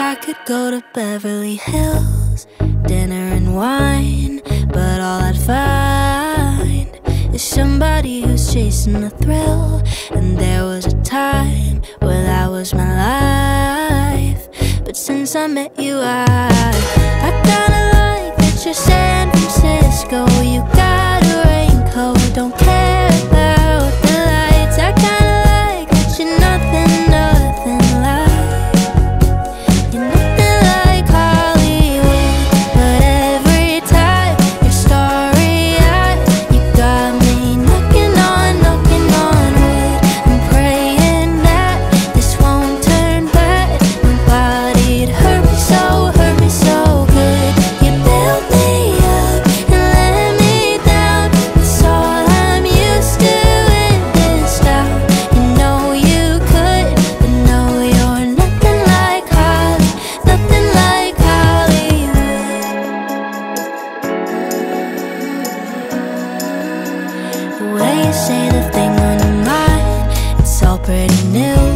I could go to Beverly Hills, dinner and wine, but all I'd find is somebody who's chasing the thrill. And there was a time where that was my life, but since I met you, I kinda like that you're San Francisco. You got a raincoat, don't care about the lights. I kinda like that you're nothing like, you're nothing like Hollywood. But every time you're starry-eyed, you got me knocking on wood. I'm praying that this won't turn bad. Nobody'd hurt me so good. You built me up and let me down. It's all I'm used to in this town. You know you could, but no, you're nothing like nothing like Hollywood. The way you say the thing on your mind, it's all pretty new.